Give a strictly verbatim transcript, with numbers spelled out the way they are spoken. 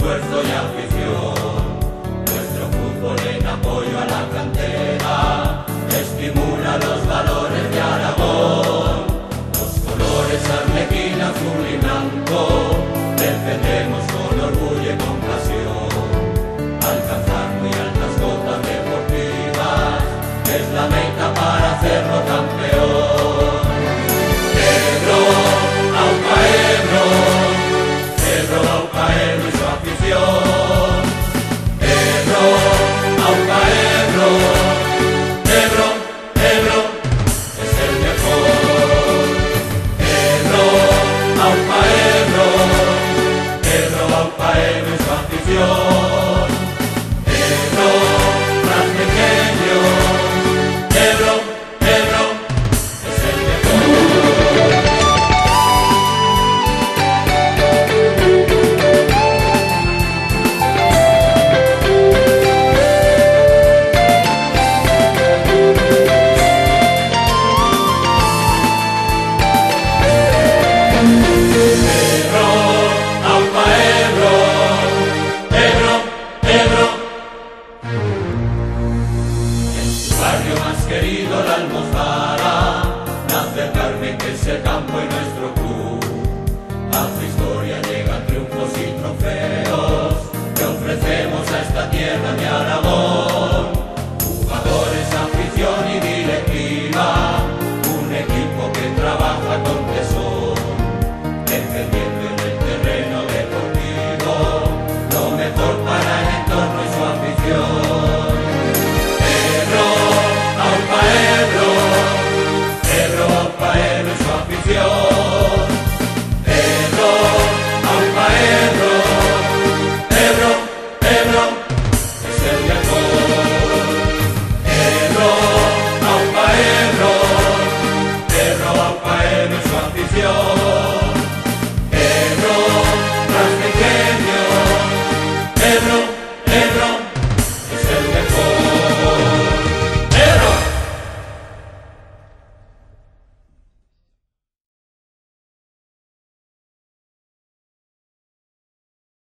esfuerzo y afición. Nuestro fútbol en apoyo a la cantera estimula los valores de Aragón. Los colores arlequín, azul y blanco defendemos con orgullo y con pasión. Alcanzar muy altas cotas deportivas es la meta para hacerlo campeón. Ebro, Aupa Ebro, Ebro, Aupa Ebro y su afición. Ebro, Aupa Ebro, Ebro, Ebro es el mejor. Ebro, Aupa Ebro, Ebro, Aupa Ebro y su afición.